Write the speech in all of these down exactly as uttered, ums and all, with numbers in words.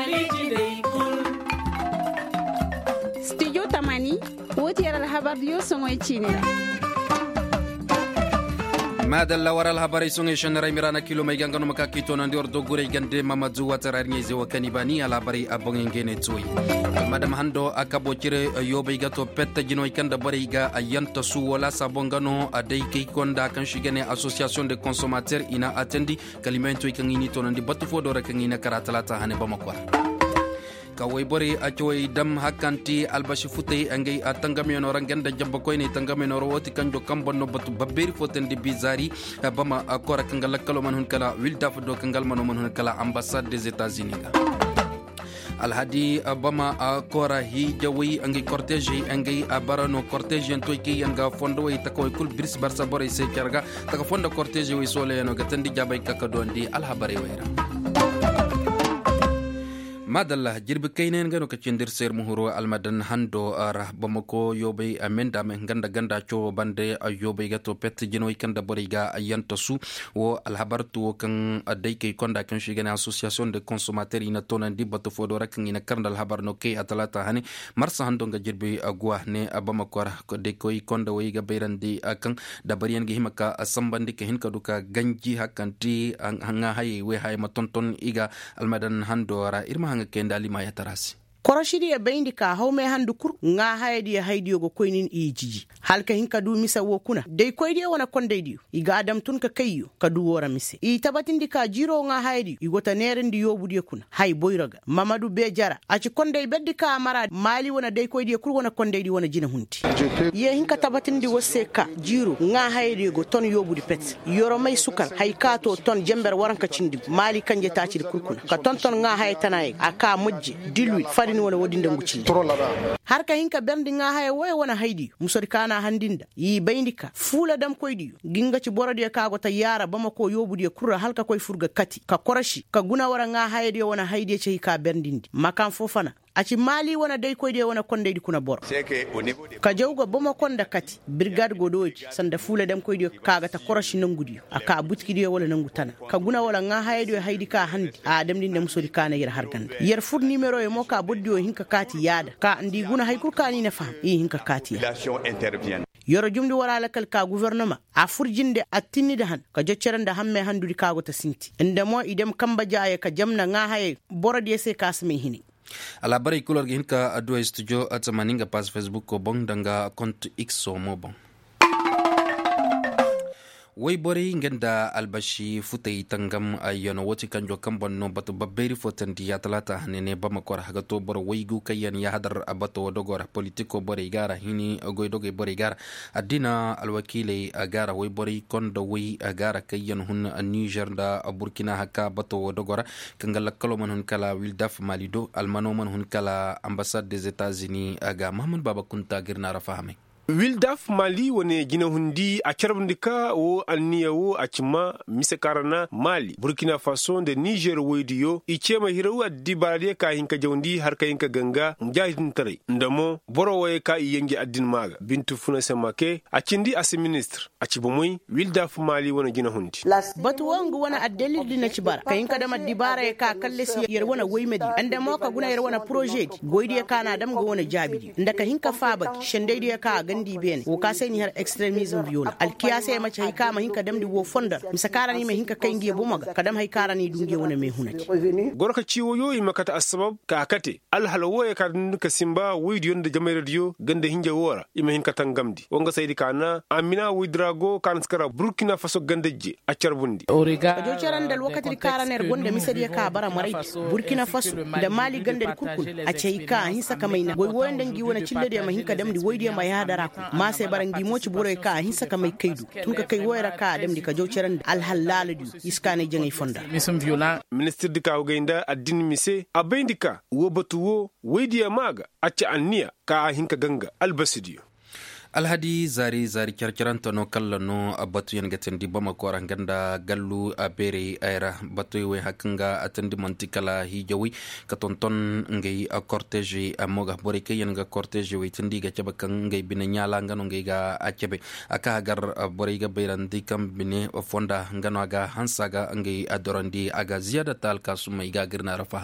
studio tamani woti yaral habar yo songoy chine madalla waral habari songe shanara mirana kilo mai gangano makakito na ndior dogure gande mamadu watarar nyeze wakani bani ala habari abonge ngene toy madam hando akabo cire yobe gato petta jino ikanda bari ga ayanta su wala sabongano adai kai konda kan shigane association de consommateurs ina atendi kalimento ikangini to nandi batu fodora kangina karatalata hane bamakwa kawai bore a kawai dam hakanti albashi futai angai a tangame no ranganda jamba koy ni tangame no woti kanjo kambono batu babberi foten di bizari bama akora kangal kalo man hun kala wilda fdo kangal man man hun kala ambassade des États-Unis alhadi bama akora hi jawi angai cortege angai abarano cortege to ki yanga fondo way takoy kul bris barsa bore se karga taka fondo cortege way sole no gatandi jabay kakadondi alhabare wayra madalla jirbi kaynen gano ka cendir ser muhuro almadan hando ara bamako yobe amenda men ganda ganda cho bande yobe gato pet jino ikanda boriga ayanta su wo alhabartu kan adayke konda kan shigana association de consommateurs ina tonan di bato fodora kan ina karndal habar no ke atalata hani marsa hando nga jirbi agwa ne bamako ara de koy konda wiga beyrandi kan dabariyan gi himaka sambandi ke hin kaduka ganji hakanti hanga hayi we hay matonton iga almadan hando ara irma kenda lima ya tarasi koroshidi ya beindi ka haume handu kur nga haydi ya haydi yogo koynin ijiji halka hinka du misa wokuna dai koydi wana kondaydi iga adam tun ka kayyo ka du wora mise i tabatindi ka jiro nga haydi igota nerendi yobudi kuna hay boyraga mamadu be jara aci konday beddi ka mara mali wana dai koydi kur wana kondaydi wana jina hunti ye hinka tabatindi woseka jiro nga haydi yogo ton yobudi pet yoro may sukal hay kato ton jember waranka cindi mali kanje taci kurkuna ka ton ton nga haytanaye aka mujji dilwi fadi wala wodinda ngucci harka hinka berndi nga hay way wona haydi musori kana handinda yi bayndika fula dam koydi ginga ci borodi ka go ta yara bamako yobudi kurra halka koy furga kati ka korashi ka guna wara nga haydi wona haydi ci ka berndindi makan fofana aci mali wana dai koyde wana konde di kuna bor ka jawgo boma konda kati brigade godoji sanda fula dam koyde kaga ta koroshi nangudi aka butki di wala nangutana ka guna wala nga haydo haydi ka handi adam din musori kana yar harganda yar fur numero e moka boddi o hinka kati yada ka andi guna haykur kani na fam e hinka kati yoro jumdi wara lakal ka gouvernement a furjinde attinni da han ka jocceranda hamme handudi kago ta sinti ndemo idem kamba jaaye ka jamna nga haye borodi se kasme hini ala bari kulor gi hinka adu studio atamaninga pas Facebook ko bong danga compte X so mo bong way bori ngenda albashi futay tangam ayono woti kanjo kambonno batu babberi fotandi ya talata hanene bamakor hagato bor waygu kayan ya hadar abato dogora politiko bori gara hini goy doge bori gara adina alwakile agara way bori kondo way agara kayan hun Niger da Burkina haka bato dogora kangala kaloman hun kala wildaf malido almanoman hun kala ambassade des États-Unis aga Mahmoud Baba Kunta girna rafahame wildaf mali wone gina hundi a carbndika wo anniya wo a cimma misakarana mali burkina faso da niger wediyo icema hirawu addi barade ka hinka jawndi har ka hinka ganga mujahidin tare ndamo borowaye ka iyengi addin maga bintu funa samake a cindi as ministre a cibomoy wildaf mali wona gina hundi batu wangu wana addeli dina cibara ka hinka dama dibara ka kalle si yer wona woymedi andamo ka guna yer wona projet goydi ka na dam go wona jabidi ndaka hinka faba shendeydi ka ndi ben wo ka sai ni har extremism viola alkiyasa ya mace hikama hinka damdi wo fondar misakara ni me hinka kainge bumaga kadam haikara ni dunge wona me hunati gorka ciwo yoyi makata asbab ka akate alhalawo ya kadin ka simba widiyo da jamai radio ganda hinja wora ima hinka tangamdi wonga saydi kana amina widrago kan skara burkina faso gandaje a carbundi origa jo carandal wakati karaner gonda misadi ka bara marai burkina faso da mali ganda kurkun a ceika hinsa kamaina goy woyan gi wona cille de ma hinka damdi woydi ma ya dara ma sai barangi moci bore ka hinsa kamai kaidu tun ka kai woyara ka damdi ka jo caran al halaladi iskane jengay fonda misum violent ministre de kaw gaynda addin mise abendika wo batuwo woydi maga acca anniya ka hinka ganga albasidiyo alhadi zari zari kyarkiranta no kallano abatu yan gatendi bamako ranganda gallu abere aira batu we hakanga atendi mantikala hijawi katonton ngai a cortege amoga borike yan ga cortege we tindi ga cabakan ngai binanyala ngano ngai ga acebe aka gar boriga beirandi kam bine fonda ngano aga hansaga ngai adorandi aga ziyada tal kasuma iga girna rafahame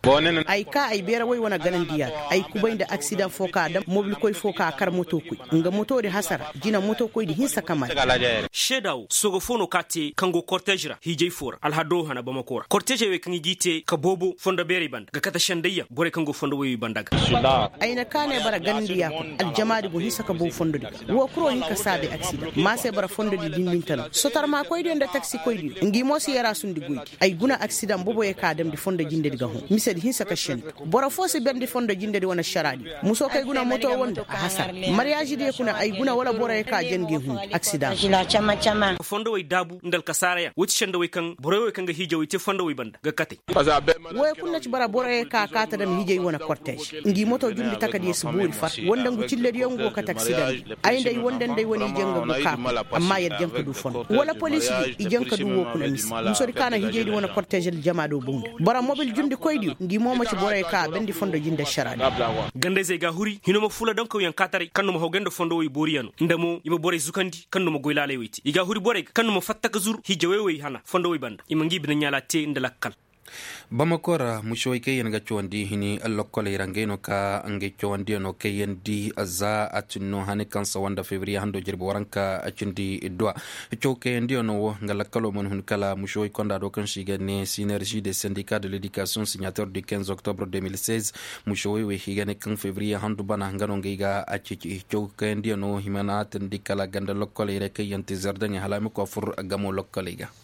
ai ka ai bera wai wana ganan diya ai kubain da accident foka da mobil koi foka kar moto koi nga moto de hasara jina moto koi di hinsa kamar shedaw sogo fono kate kango cortege ra hijay for alhado hana bamakora cortege we kan gite ka bobo fonda beri band ga kata shandayya bore kango fonda we bandaga ai na kane bara ganan diya aljamaadi go hisa ka bo fondo di wo kro hin ka sabe accident ma se bara fondo di dimintan sotar ma koi de taxi koi di ngi mo si yara sundi goy ay guna accident bobo e ka dem di fondo jinde diga ho misedi hinsa ka shen bora fosi bendi fondo jinde di wana sharadi muso kay guna moto wonda hasar mariage de kuna ay guna wala bora e ka jenge hu accident chama chama fondo we dabu ndal kasara ya wuti shenda we kan boro we kan ga hije we te fondo we banda ga kate we kunna ci bara bora e ka kata dem hije wona cortege ngi moto jundi takadi su buri fat wonda ngu cille di yongo ka accident ay ndey wonda ndey woni jenga bu ka amma yar jenka du fondo wala police di jenka du wo kula mis muso di kana hije di wona cortege jama do bunda bara mobile jundi koydi ngi momo ci bora e ka bendi fondo jinde sharadi gande ze ga huri hinoma fula donc yan katari kanno mo gendo fondo we boriyano ndamo yimo bore zukandi kanno mo goylale weyti iga huri bore kanno mo fattaka zur hijewe we hana fondo we banda imangi bina nyala te ndalakkal bamakora mushoy kayen ga chwandi hini allokole rangeno ka ange chwandi no kayen di azza atino hani kansa wanda fevrier hando jirbo waranka achindi idwa choke ndio no ngalakalo mon hun kala mushoy konda do kan shigane synergie des syndicats de l'éducation signateur du quinze octobre deux mille seize mushoy we higane kan fevrier hando bana ngano ngiga achichi choke ndio no himana tandi kala ganda lokole re kayen tizardan halami ko fur gamo lokole ga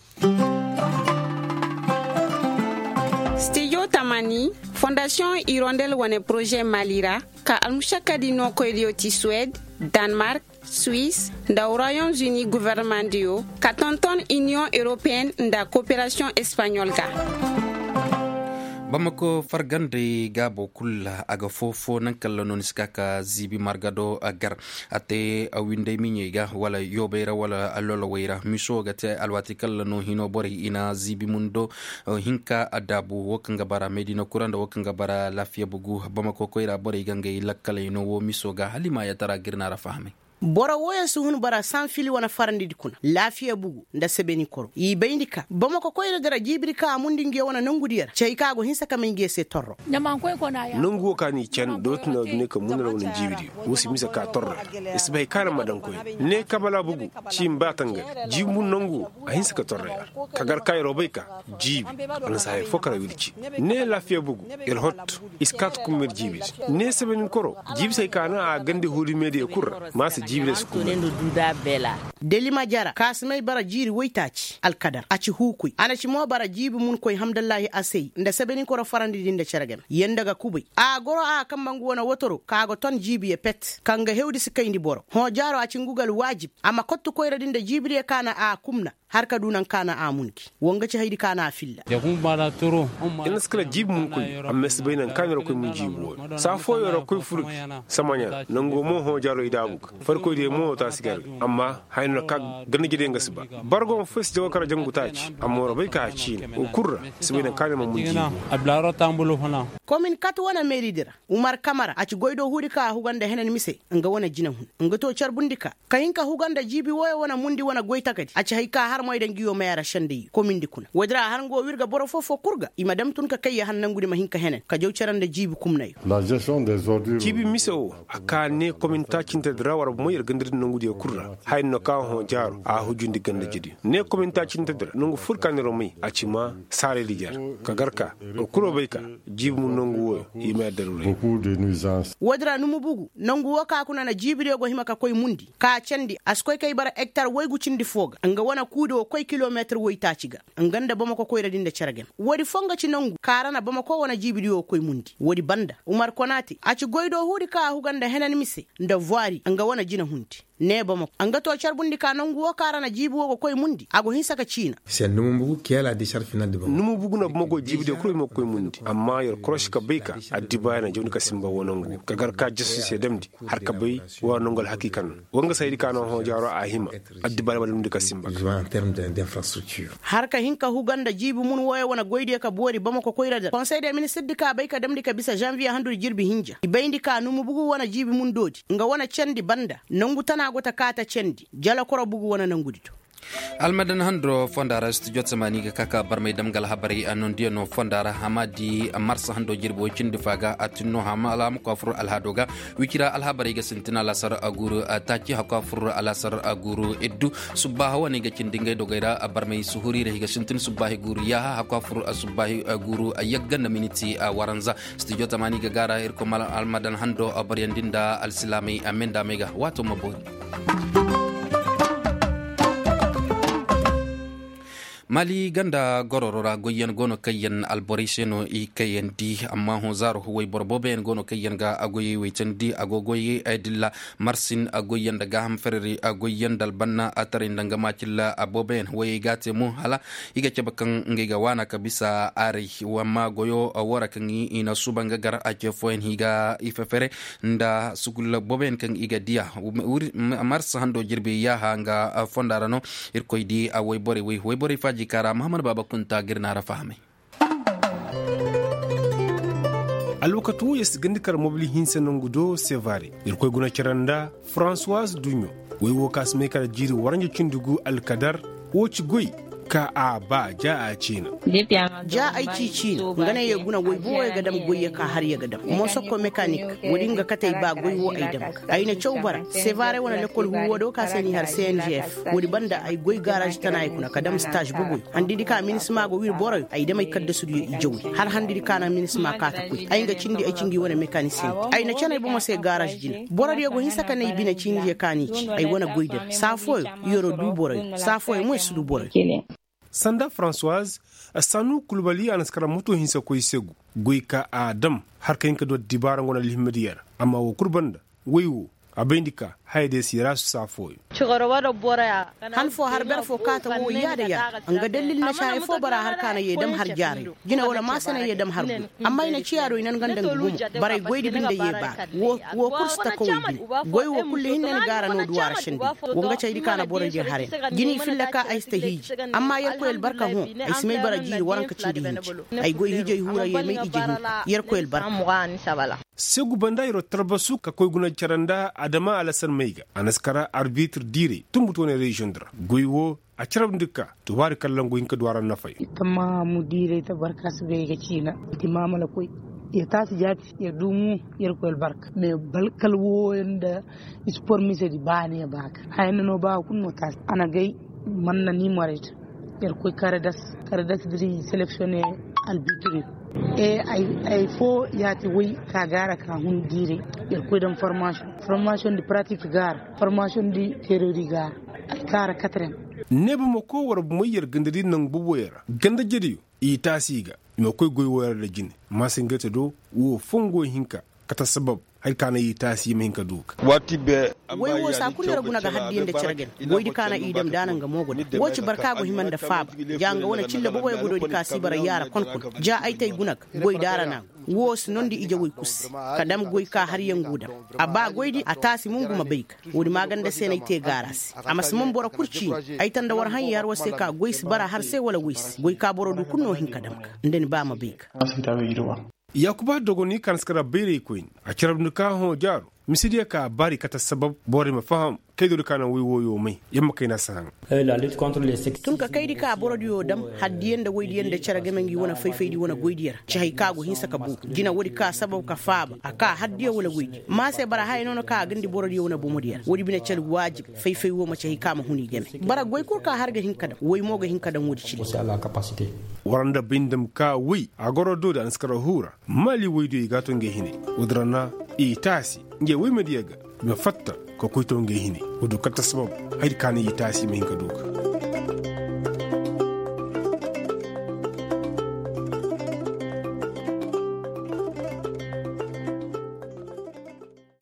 Studio Tamani, Fondation Hirondelle wane projet Malira, ka almushaka di no koyrioti Suède, Danemark, Suisse, nda Royaumes-Unis gouvernement dio, ka tonton Union Européenne nda coopération espagnole ga. Bamako fargande gabo kulla aga fofo nan kala non skaka zibi margado agar ate awinde minyega wala yobera wala alolo weira miso gate alwati kala no hino bori ina zibi mundo hinka adabu wakanga bara medina kuranda wakanga bara lafiya bugu bamako koira bori gange lakkale no wo miso ga halima ya tara girna rafahme bora woya suhun bara san fili wana farandi dikuna lafiya bugu nda sebeni koro yi bayindika bamako koyre dara jibrika amundi nge wana nangudiyar cey kago hinsa kamen se torro nyaman koy ko na ya nangu kani chan dotna ne ka munara wona jibidi wusi misa ka torra isbay kana madan koy ne kabala bugu ci mbatanga jibu nangu a hinsa ka torra kagar kay robayka jibi on sa fokara wilci ne lafiya bugu el hot iskat kumir jibi ne sebeni koro jibi say kana a gande holi media kurra mas delima jara kasmai bara jiri waitaci alkadar aci hukui ana ci mo bara jibi mun koy hamdallahi asai nda sabeni ko farandi dinda ceragem yenda ga kubai a goro a kan bangu wona wotoro kago ton jibi e pet kanga hewdi sikayndi boro ho jaro aci ngugal wajib ama kottu koyra dinda jibri e kana a kumna har kadunan kana a munki wonga ci haydi kana filla ya kun bala toro ina skala jibi mun koy amma sbainan kanero koy mun jibi sa foyo ro koy furu samanya nango mo ho jaro idabu farko de mo ta sigar amma hayno ka gani gide nga siba bargo fes jaw kara jangu taci amma ro bay ka ci o kurra sbainan kanero mun jibi ablaro tambulo hana komin kat wana meridira umar kamara aci goydo hurika huganda henen mise nga wana jinan hun nga to charbundika kayinka huganda jibi woyo wana mundi wana goyta kadi aci hayka har moy dan giyo mayara shande komin dikuna wadra har ngo wirga boro fofo kurga ima dam tun ka kayya hannan gudi mahinka henen ka jow charande jibi kumnayo la gestion des ordures jibi miso akane komin ta cinta drawar moy gandir nangu de kurra hayno ka ho jaro a hujundi ganda jidi ne komin ta cinta dra nangu furkane ro moy acima sare lijar ka garka o kuro bayka jibi mun nangu wo ima darure beaucoup de nuisances wadra numu bugu nangu waka kuna na jibi de go himaka koy mundi ka candi askoy kay bara hectare woy gucindi foga nga wana kudo koy kilometer woy taciga nganda bamako koy radinde ceragem wodi fonga ci nangu karana bamako wana jibi de koy mundi wodi banda umar konati aci goydo hudi ka huganda henen mise nda voiri nga wana jina hunti ne bamako anga to charbundi ka nangu wo karana jibi wo koy mundi ago hinsaka cina c'est numu bugu qui a la décharge finale de bamako numu bugu na bamako jibi de koy mo koy mundi amma yor croche ka bayka addiba na joni ka simba wonangu kagar ka jesu se demdi har ka bay wonangal hakikan wonga saydi kana ho jaro a hima addiba na dum ka simba en termes d'infrastructure har ka hinka huganda jibi mun woya wana goyde ka bori bamako koyrada conseil des ministres dika bayka demdi ka bisa janvier handu jirbi hinja ibayndi ka numu bugu wana jibi mun dodi nga wana cendi banda nangu tana gota kata cendi jala koro bugu wana nangudi to almadan handro fondara studio tsamani ga kaka barmai damgal habari anon dia no fondara hamadi marsa hando jirbo cindi faga atinno hamala mu kafur alhadoga wikira alhabari ga sintina lasar aguru taki hakafur alasar aguru eddu subaha wani ga cindingai dogaira barmai suhuri ga sintin subahi guru ya hakafur subahi guru yaggan miniti waranza studio tsamani ga gara irko mal almadan hando abaryandinda alsilami amenda mega wato mabo mali ganda gororora goyen gono kayen alboriseno i kayen di amma ho zaro way borboben gono kayen ga agoyi waytandi agogoyi adilla marsin agoyen daga ham ferri agoyen dal banna atare ndanga macilla aboben way gate mu hala iga cebakan ngiga wana kabisa ari wamma goyo wora kan ina subanga gar ake foen higa ifefere nda sugul boben kan iga dia mars hando jirbe ya hanga fondarano irkoydi awoy bore way way bore faji kara Muhammad Baba Kunta girna rafahme alwakatu yes gandikar mobili hinse nongudo sevare irkoy guna kiranda Françoise Dunyo way wokas mekar jiri waranje cindugu alkadar woci goy ka a ba ja a cina ja aiki ci ngana ya guna goy bo ya gadam goy ya ka har ya gadam mo sokko mechanic wodin ga katai ba goy wo aidam ayina chawbara sevare wona lekol hu wodo ka sani har C N G F wodi banda ay goy garage tanay kuna kadam stage bugoy andidi ka minisma go wir boroy ay demay kadda sudu yi jowi har handidi kana minisma ka ta kuy ay nga cindi ay cingi wona mechanicien ayina chanay bo mo se garage jina borodi go hisaka nay bina cingi kani ci ay wona goy de safo yoro du boroy safo mo sudu boroy sanda Françoise sanu kulbali anaskara muto hinsa koy segu goyka adam har kayin ka do dibara ngona lihmediyar amma wo kurbanda waywo abendika hayde sirasu safoy han fo har ber fo kata wo yada ya anga dalil na share fo bara har kana yedam har jare gina wala ma sana yedam har gu amma ina ciyaro inan gandan gumu bare goydi binde ye ba wo wo kursta ko wi goy wo kulli hinnen gara no duwar shindi wonga ceydi kana boro je hare gini fillaka ay sta hiji amma yer ko el barka ho ay smay bara jiri waranka cindi hiji ay goy hije hura ye may ije yer ko el barka segu bandairo tarbasu ka koy guna charanda adama alasan meiga anaskara arbitre dire tumbutone region dra goywo a carab ndika to wari kallan goyin ka duwaran nafai tamma mu dire ta barka su be ga cina timama la koy ya tasi jati ya dumu ya ko barka me balkal wo yanda sport mise di bani baka hayna no ba kunno tas ana gay manna ni moret ya koy karadas karadas di sélectionner arbitre e ay ay fo yati wi ka gara ka hun dire ir ko dan formation formation di pratique gar formation di théorie gar ay kara katrem nebu mo ko war bu mayar gandari nan buboyara ganda jediyo i tasiga mo koy goy wayar da jine masingata do wo fongo hinka kata sabab hay kana yi tasi min ka duka wati be wai wo sa kullera guna ga haddiyen da cirgen goydi kana idam danan ga mogo woci barka go himan da faba janga wona cilla bo godo di kasi bara yara konkon ja ai tay gunak goy darana wo nondi ije woy kus kadam goy ka har yanguda abba goydi a tasi mun guma beika wodi maganda senai te garas amma mun bora kurci ai tan da war han yar wase ka goy bara har sai wala wis goy ka boro du kunno hin kadam ka nden ba ma beika yakuba dogoni kan skara bere koin a cirabnu ka ho jaru misidiya ka bari kata sabab bore ma faham kaydo kana wi woyo mai yamma kai na san la lutte contre les sectes tun ka kaydi ka borodiyo dam haddiyen da goydiyen da caraga mengi wona faifaydi wona goydiyar ci hay kago hinsa ka bu gina wodi ka sabab ka faaba aka haddiyo wala goydi ma sai bara hay nono ka gandi borodiyo wona bomodiyar wodi bina cal wajib faifay wo ma ci hay kama huni geme bara goy kur ka harga hinka da woy moga hinka da wodi ci la capacité waranda bindam ka wi agoro do da anskara hura mali woydo gato nge hine udrana i tasi nge wi mediyaga ma fatta ko koyto nge hine wudu katta sabab haydi kana yi tasi min ka duka